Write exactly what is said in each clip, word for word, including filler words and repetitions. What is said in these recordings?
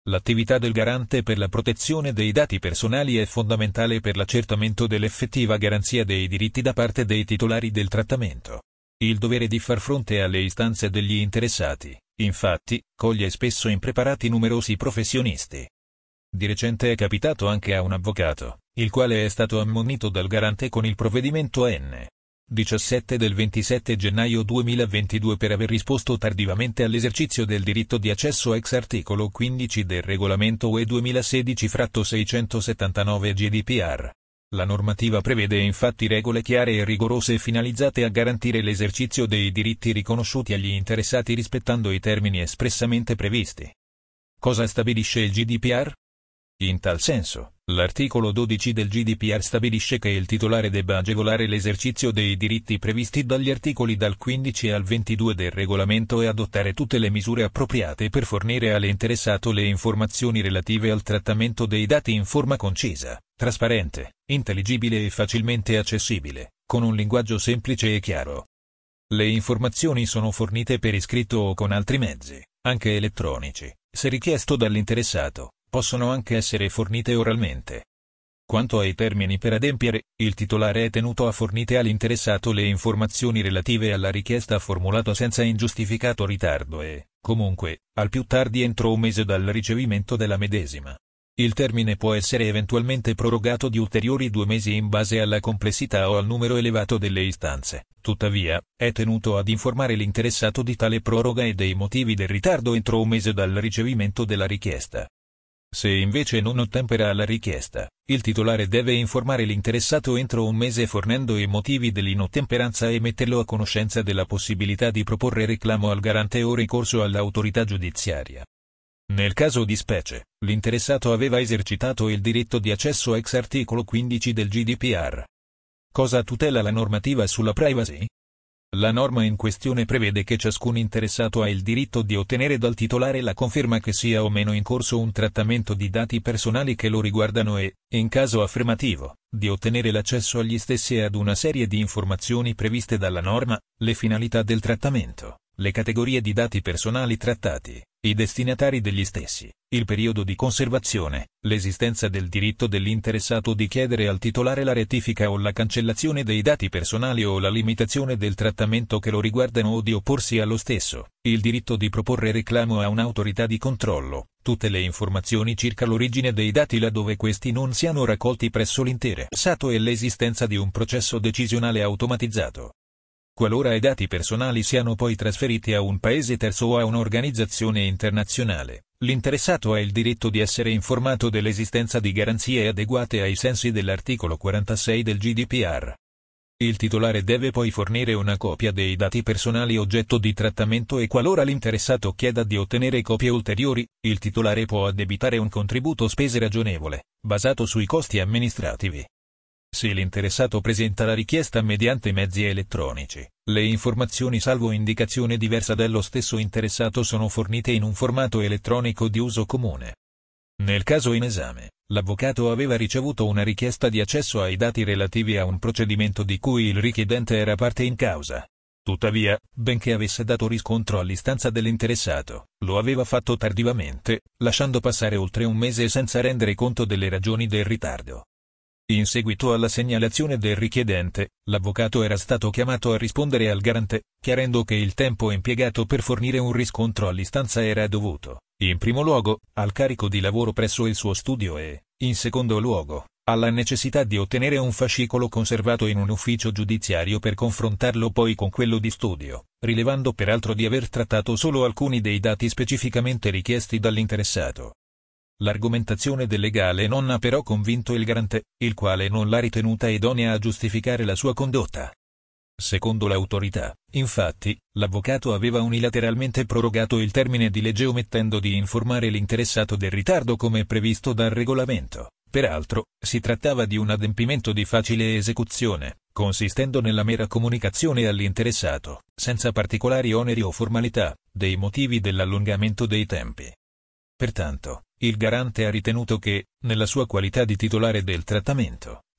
L'attività del garante per la protezione dei dati personali è fondamentale per l'accertamento dell'effettiva garanzia dei diritti da parte dei titolari del trattamento. Il dovere di far fronte alle istanze degli interessati, infatti, coglie spesso impreparati numerosi professionisti. Di recente è capitato anche a un avvocato, il quale è stato ammonito dal garante con il provvedimento N. diciassette del ventisette gennaio duemilaventidue per aver risposto tardivamente all'esercizio del diritto di accesso ex articolo quindici del regolamento U E duemilasedici seicentosettantanove G D P R. La normativa prevede infatti regole chiare e rigorose finalizzate a garantire l'esercizio dei diritti riconosciuti agli interessati rispettando i termini espressamente previsti. Cosa stabilisce il G D P R? In tal senso, l'articolo dodici del G D P R stabilisce che il titolare debba agevolare l'esercizio dei diritti previsti dagli articoli dal quindici al ventidue del regolamento e adottare tutte le misure appropriate per fornire all'interessato le informazioni relative al trattamento dei dati in forma concisa, trasparente, intelligibile e facilmente accessibile, con un linguaggio semplice e chiaro. Le informazioni sono fornite per iscritto o con altri mezzi, anche elettronici, se richiesto dall'interessato. Possono anche essere fornite oralmente. Quanto ai termini per adempiere, il titolare è tenuto a fornire all'interessato le informazioni relative alla richiesta formulata senza ingiustificato ritardo e, comunque, al più tardi entro un mese dal ricevimento della medesima. Il termine può essere eventualmente prorogato di ulteriori due mesi in base alla complessità o al numero elevato delle istanze. Tuttavia, è tenuto ad informare l'interessato di tale proroga e dei motivi del ritardo entro un mese dal ricevimento della richiesta. Se invece non ottempera alla richiesta, il titolare deve informare l'interessato entro un mese fornendo i motivi dell'inottemperanza e metterlo a conoscenza della possibilità di proporre reclamo al garante o ricorso all'autorità giudiziaria. Nel caso di specie, l'interessato aveva esercitato il diritto di accesso ex articolo quindici del G D P R. Cosa tutela la normativa sulla privacy? La norma in questione prevede che ciascun interessato ha il diritto di ottenere dal titolare la conferma che sia o meno in corso un trattamento di dati personali che lo riguardano e, in caso affermativo, di ottenere l'accesso agli stessi e ad una serie di informazioni previste dalla norma, le finalità del trattamento, le categorie di dati personali trattati, i destinatari degli stessi, il periodo di conservazione, l'esistenza del diritto dell'interessato di chiedere al titolare la rettifica o la cancellazione dei dati personali o la limitazione del trattamento che lo riguardano o di opporsi allo stesso, il diritto di proporre reclamo a un'autorità di controllo, tutte le informazioni circa l'origine dei dati laddove questi non siano raccolti presso l'interessato e l'esistenza di un processo decisionale automatizzato. Qualora i dati personali siano poi trasferiti a un paese terzo o a un'organizzazione internazionale, l'interessato ha il diritto di essere informato dell'esistenza di garanzie adeguate ai sensi dell'articolo quarantasei del G D P R. Il titolare deve poi fornire una copia dei dati personali oggetto di trattamento e qualora l'interessato chieda di ottenere copie ulteriori, il titolare può addebitare un contributo spese ragionevole, basato sui costi amministrativi. Se l'interessato presenta la richiesta mediante mezzi elettronici, le informazioni salvo indicazione diversa dello stesso interessato sono fornite in un formato elettronico di uso comune. Nel caso in esame, l'avvocato aveva ricevuto una richiesta di accesso ai dati relativi a un procedimento di cui il richiedente era parte in causa. Tuttavia, benché avesse dato riscontro all'istanza dell'interessato, lo aveva fatto tardivamente, lasciando passare oltre un mese senza rendere conto delle ragioni del ritardo. In seguito alla segnalazione del richiedente, l'avvocato era stato chiamato a rispondere al garante, chiarendo che il tempo impiegato per fornire un riscontro all'istanza era dovuto, in primo luogo, al carico di lavoro presso il suo studio e, in secondo luogo, alla necessità di ottenere un fascicolo conservato in un ufficio giudiziario per confrontarlo poi con quello di studio, rilevando peraltro di aver trattato solo alcuni dei dati specificamente richiesti dall'interessato. L'argomentazione del legale non ha però convinto il garante, il quale non l'ha ritenuta idonea a giustificare la sua condotta. Secondo l'autorità, infatti, l'avvocato aveva unilateralmente prorogato il termine di legge omettendo di informare l'interessato del ritardo come previsto dal regolamento. Peraltro, si trattava di un adempimento di facile esecuzione, consistendo nella mera comunicazione all'interessato, senza particolari oneri o formalità, dei motivi dell'allungamento dei tempi. Pertanto, il garante ha ritenuto che, nella sua qualità di titolare del trattamento,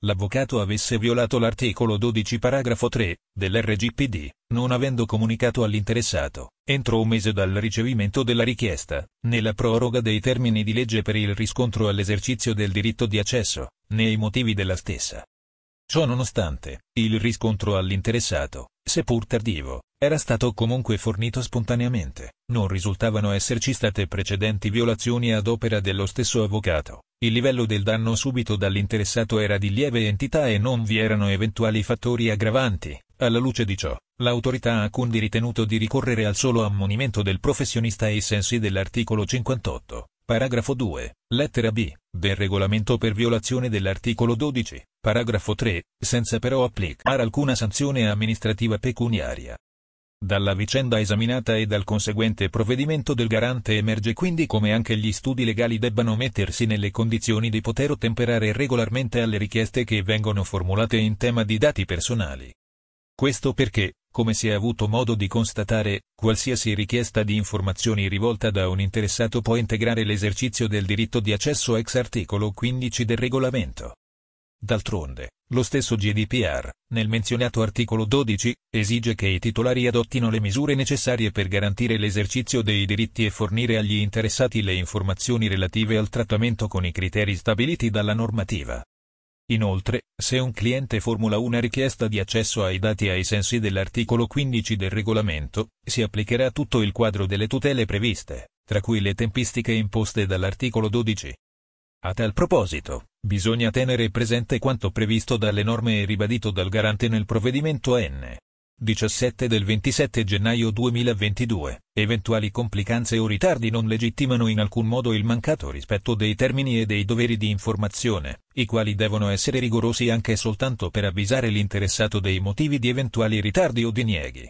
l'avvocato avesse violato l'articolo dodici paragrafo tre dell'R G P D, non avendo comunicato all'interessato, entro un mese dal ricevimento della richiesta, né la proroga dei termini di legge per il riscontro all'esercizio del diritto di accesso, né i motivi della stessa. Ciò nonostante, il riscontro all'interessato, seppur tardivo, era stato comunque fornito spontaneamente, non risultavano esserci state precedenti violazioni ad opera dello stesso avvocato, il livello del danno subito dall'interessato era di lieve entità e non vi erano eventuali fattori aggravanti. Alla luce di ciò, l'autorità ha quindi ritenuto di ricorrere al solo ammonimento del professionista ai sensi dell'articolo cinquantotto, paragrafo due, lettera B, del regolamento per violazione dell'articolo dodici, paragrafo tre, senza però applicare alcuna sanzione amministrativa pecuniaria. Dalla vicenda esaminata e dal conseguente provvedimento del garante emerge quindi come anche gli studi legali debbano mettersi nelle condizioni di poter ottemperare regolarmente alle richieste che vengono formulate in tema di dati personali. Questo perché, come si è avuto modo di constatare, qualsiasi richiesta di informazioni rivolta da un interessato può integrare l'esercizio del diritto di accesso ex articolo quindici del regolamento. D'altronde, lo stesso G D P R, nel menzionato articolo dodici, esige che i titolari adottino le misure necessarie per garantire l'esercizio dei diritti e fornire agli interessati le informazioni relative al trattamento con i criteri stabiliti dalla normativa. Inoltre, se un cliente formula una richiesta di accesso ai dati ai sensi dell'articolo quindici del regolamento, si applicherà tutto il quadro delle tutele previste, tra cui le tempistiche imposte dall'articolo dodici. A tal proposito, bisogna tenere presente quanto previsto dalle norme e ribadito dal garante nel provvedimento N. diciassette del ventisette gennaio duemilaventidue, eventuali complicanze o ritardi non legittimano in alcun modo il mancato rispetto dei termini e dei doveri di informazione, i quali devono essere rigorosi anche soltanto per avvisare l'interessato dei motivi di eventuali ritardi o dinieghi.